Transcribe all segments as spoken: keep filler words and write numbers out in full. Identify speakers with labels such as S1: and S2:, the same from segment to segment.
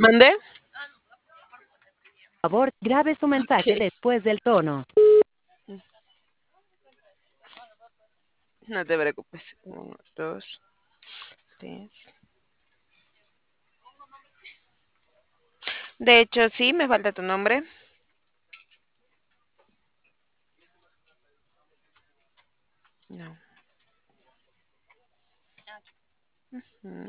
S1: ¿Mandé?
S2: Por favor, grabe su mensaje
S1: Ok.
S2: después del tono.
S1: No te preocupes. Uno, dos, tres. De hecho, sí, me falta tu nombre. No. Ujú.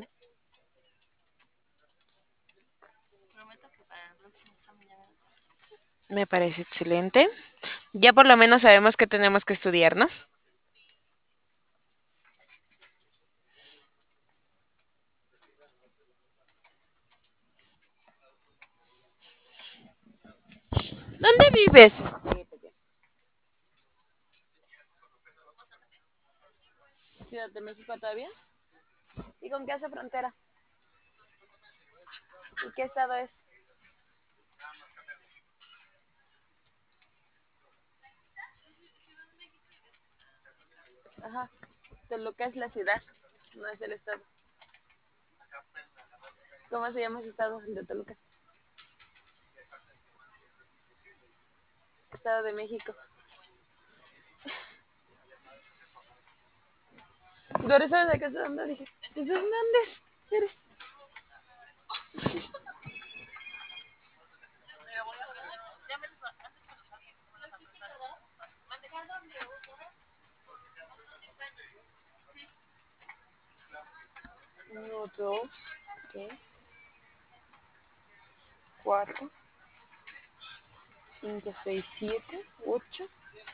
S1: Me parece excelente. Ya por lo menos sabemos que tenemos que estudiar, ¿no? ¿Dónde vives? Ciudad de México todavía. ¿Y con qué hace frontera? ¿Y qué estado es? Ajá. Toluca es la ciudad, no es el estado. ¿Cómo se llama ese estado, el de Toluca? Estado de México. ¿Tú eres de qué estado? ¿Dónde dije? Pues ¿de dónde eres? Uno, dos, tres, cuatro, cinco, seis, siete, ocho.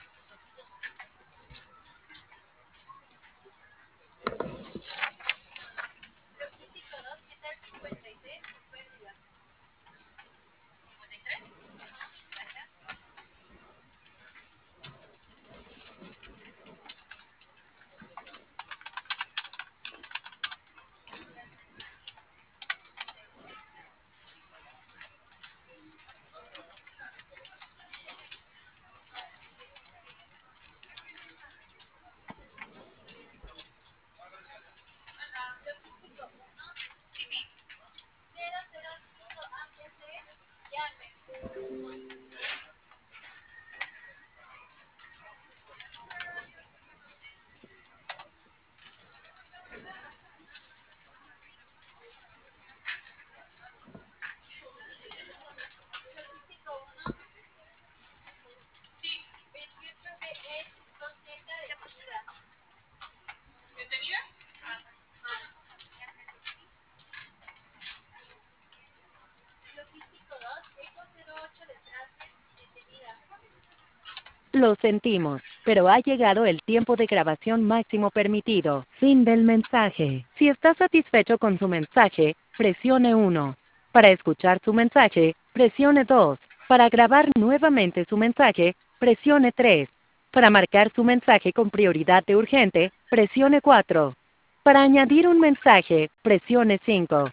S2: Lo sentimos, pero ha llegado el tiempo de grabación máximo permitido. Fin del mensaje. Si está satisfecho con su mensaje, presione uno. Para escuchar su mensaje, presione dos. Para grabar nuevamente su mensaje, presione tres. Para marcar su mensaje con prioridad de urgente, presione cuatro. Para añadir un mensaje, presione cinco.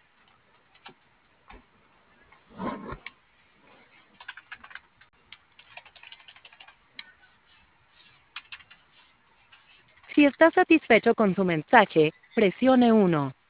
S2: Si está satisfecho con su mensaje, presione uno.